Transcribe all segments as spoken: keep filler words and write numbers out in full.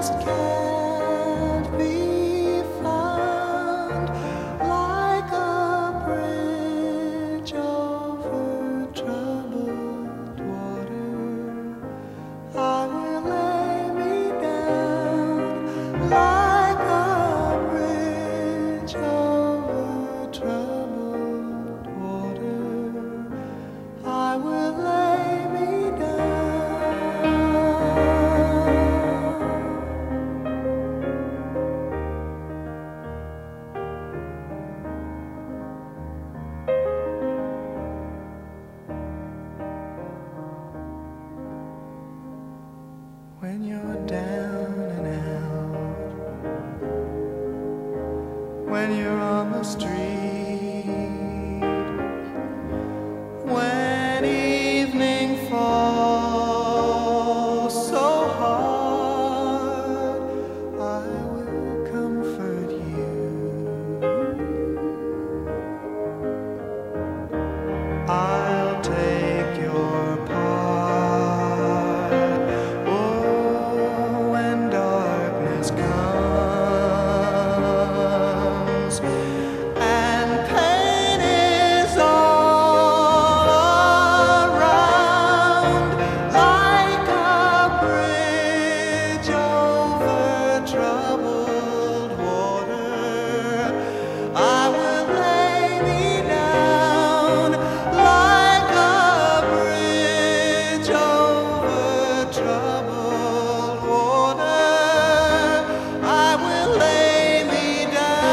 just can't be found, like a bridge over troubled water. I will lay me down, like a bridge over troubled water. I will lay me down. When you're down and out, when you're on the street, when evening falls so hard, I will comfort you. I'll take your part. Oh, when darkness comes and pain is all around, like a bridge over troubled water, I will lay me down, like a bridge over troubled water. I will lay me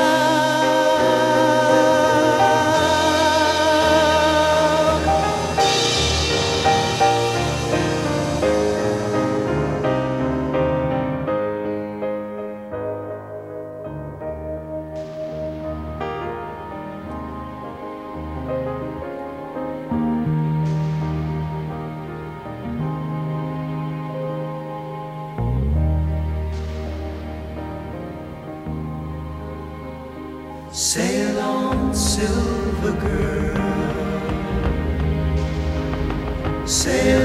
Sail on, silver girl, sail